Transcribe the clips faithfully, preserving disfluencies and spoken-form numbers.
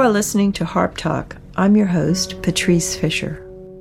are listening to Harp Talk. I'm your host, Patrice Fisher.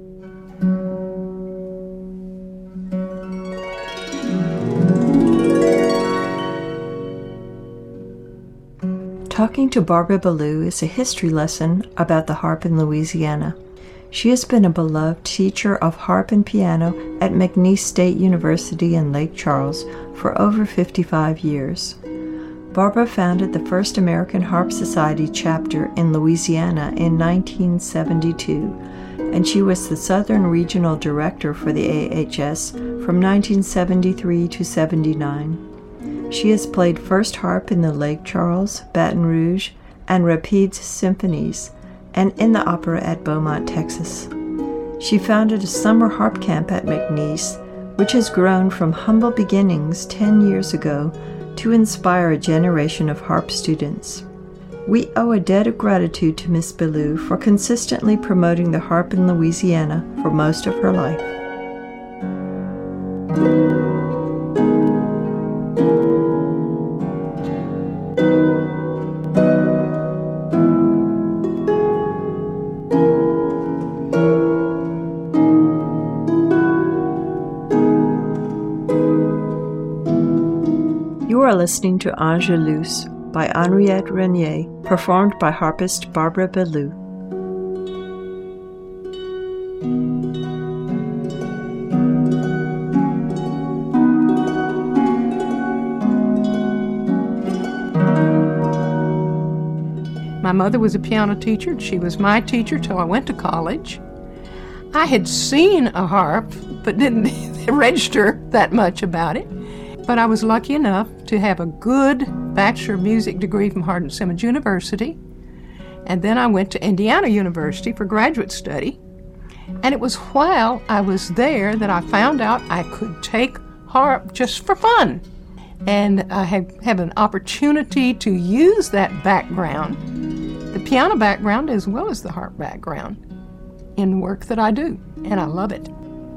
Talking to Barbara Ballou is a history lesson about the harp in Louisiana. She has been a beloved teacher of harp and piano at McNeese State University in Lake Charles for over fifty-five years. Barbara founded the first American Harp Society chapter in Louisiana in nineteen seventy-two, and she was the Southern Regional Director for the A H S from nineteen seventy-three to seventy-nine. She has played first harp in the Lake Charles, Baton Rouge, and Rapides symphonies, and in the opera at Beaumont, Texas. She founded a summer harp camp at McNeese, which has grown from humble beginnings ten years ago to inspire a generation of harp students. We owe a debt of gratitude to Miss Ballou for consistently promoting the harp in Louisiana for most of her life. You are listening to Angelus by Henriette Renier, performed by harpist Barbara Ballou. My mother was a piano teacher. She was my teacher till I went to college. I had seen a harp, but didn't register that much about it. But I was lucky enough to have a good Bachelor of Music degree from Hardin Simmons University. And then I went to Indiana University for graduate study. And it was while I was there that I found out I could take harp just for fun. And I have, have an opportunity to use that background, the piano background as well as the harp background, in the work that I do. And I love it.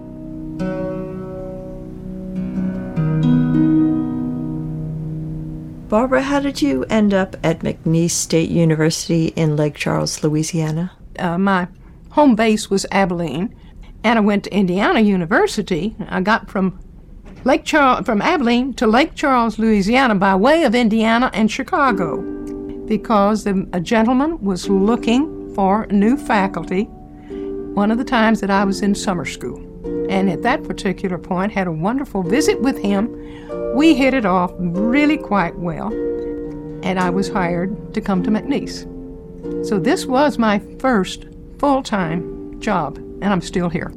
Barbara, how did you end up at McNeese State University in Lake Charles, Louisiana? Uh, my home base was Abilene, and I went to Indiana University. I got from Lake Charles, from Abilene to Lake Charles, Louisiana, by way of Indiana and Chicago, because the, a gentleman was looking for new faculty one of the times that I was in summer school. And at that particular point, had a wonderful visit with him. We hit it off really quite well, and I was hired to come to McNeese. So this was my first full-time job, and I'm still here.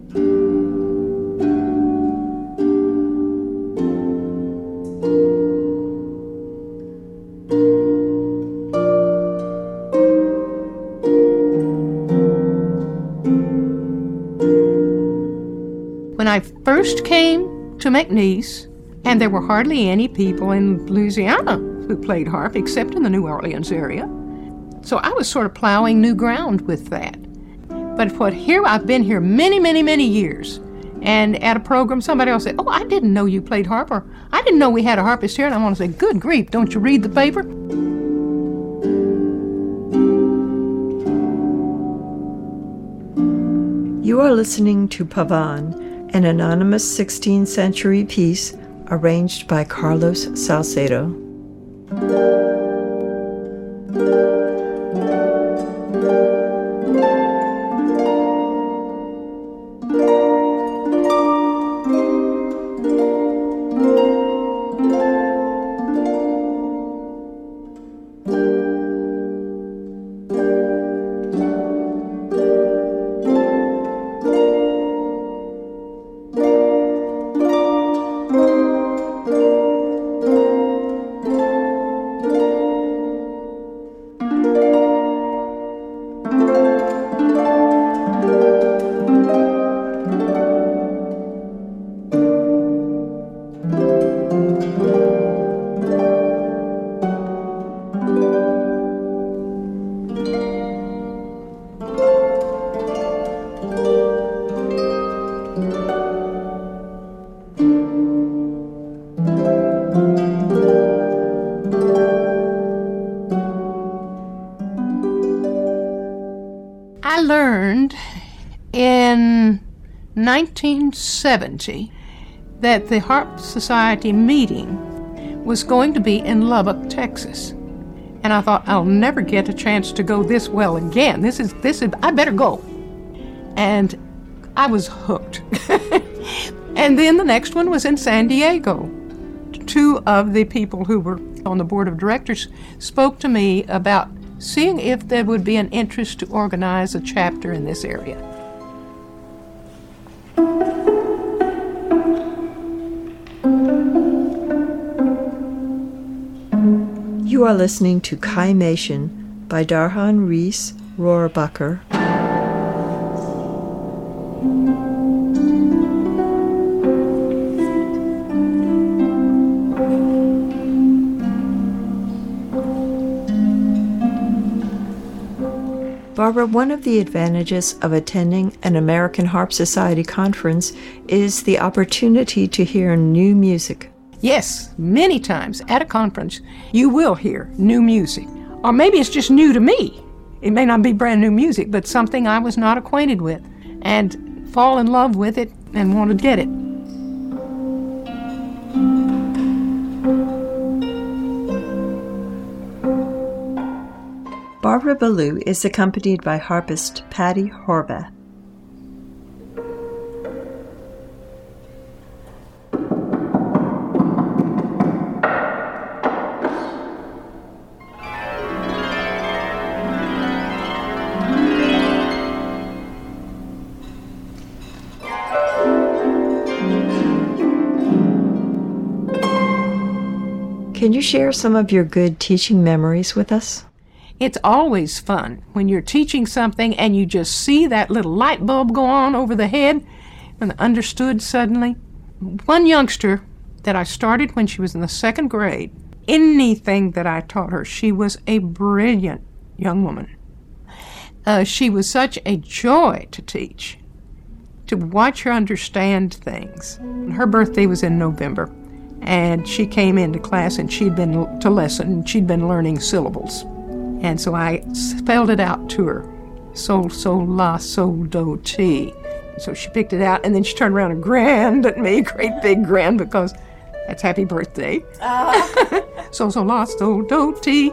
When I first came to McNeese, and there were hardly any people in Louisiana who played harp except in the New Orleans area. So I was sort of plowing new ground with that. But what here, I've been here many, many, many years. And at a program, somebody else said, "Oh, I didn't know you played harp," or "I didn't know we had a harpist here." And I want to say, "Good grief, don't you read the paper?" You are listening to Pavan, an anonymous sixteenth century piece arranged by Carlos Salcedo. nineteen seventy that the Harp Society meeting was going to be in Lubbock, Texas. And I thought, I'll never get a chance to go this well again. This is, this is, I better go. And I was hooked. And then the next one was in San Diego. Two of the people who were on the board of directors spoke to me about seeing if there would be an interest to organize a chapter in this area. You are listening to Kaimation by Darhan Rees Rohrbacher. Barbara, one of the advantages of attending an American Harp Society conference is the opportunity to hear new music. Yes, many times at a conference, you will hear new music. Or maybe it's just new to me. It may not be brand new music, but something I was not acquainted with, and fall in love with it and want to get it. Barbara Ballou is accompanied by harpist Patty Horvath. Can you share some of your good teaching memories with us? It's always fun when you're teaching something and you just see that little light bulb go on over the head and understood suddenly. One youngster that I started when she was in the second grade, anything that I taught her, she was a brilliant young woman. Uh, she was such a joy to teach, to watch her understand things. Her birthday was in November, and she came into class and she'd been to lesson, and she'd been learning syllables. And so I spelled it out to her, sol, sol, la, sol, do, ti. So she picked it out, and then she turned around and grinned at me, great big grin, because that's happy birthday. Uh. Sol, sol, la, sol, do, ti.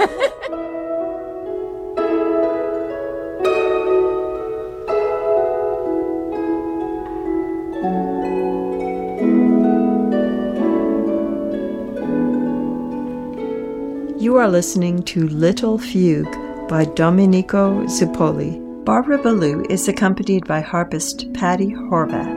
You are listening to Little Fugue by Domenico Zippoli. Barbara Ballou is accompanied by harpist Patty Horvath.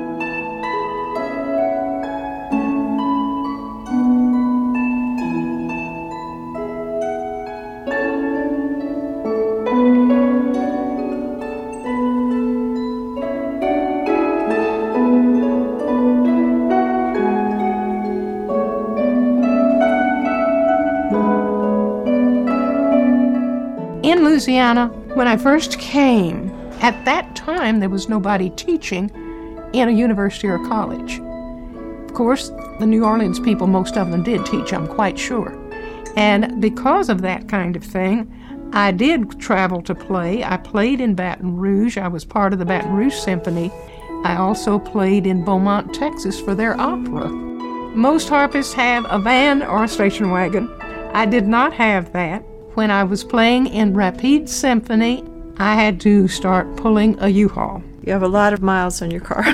In Louisiana, when I first came, at that time there was nobody teaching in a university or college. Of course, the New Orleans people, most of them did teach, I'm quite sure. And because of that kind of thing, I did travel to play. I played in Baton Rouge. I was part of the Baton Rouge Symphony. I also played in Beaumont, Texas for their opera. Most harpists have a van or a station wagon. I did not have that. When I was playing in Rapide Symphony, I had to start pulling a U-Haul. You have a lot of miles on your car.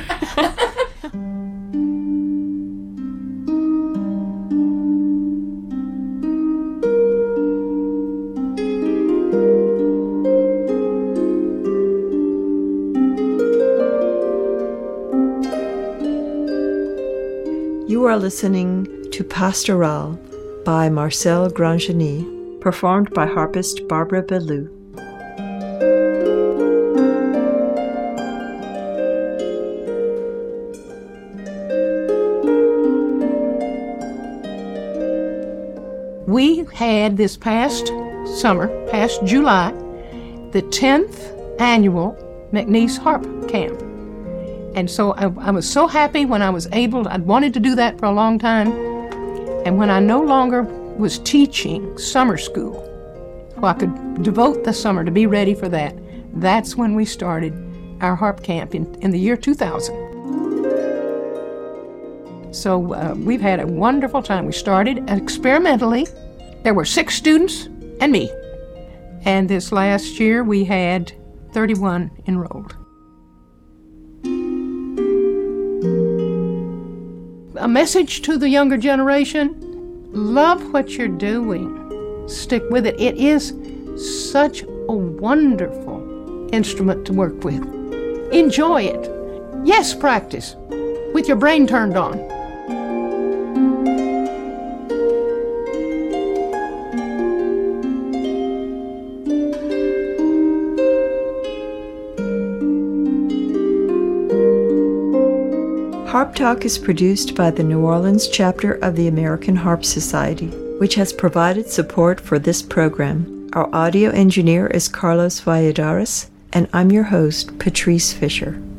You are listening to Pastoral by Marcel Grangeny, performed by harpist Barbara Ballou. We had this past summer, past July, the tenth annual McNeese Harp Camp. And so I, I was so happy when I was able, I'd wanted to do that for a long time. And when I no longer was teaching summer school, so I could devote the summer to be ready for that, that's when we started our harp camp in, in the year two thousand. So uh, we've had a wonderful time. We started experimentally. There were six students and me. And this last year we had thirty-one enrolled. A message to the younger generation: love what you're doing. Stick with it. It is such a wonderful instrument to work with. Enjoy it. Yes, practice with your brain turned on. Harp Talk is produced by the New Orleans chapter of the American Harp Society, which has provided support for this program. Our audio engineer is Carlos Valladares, and I'm your host, Patrice Fisher.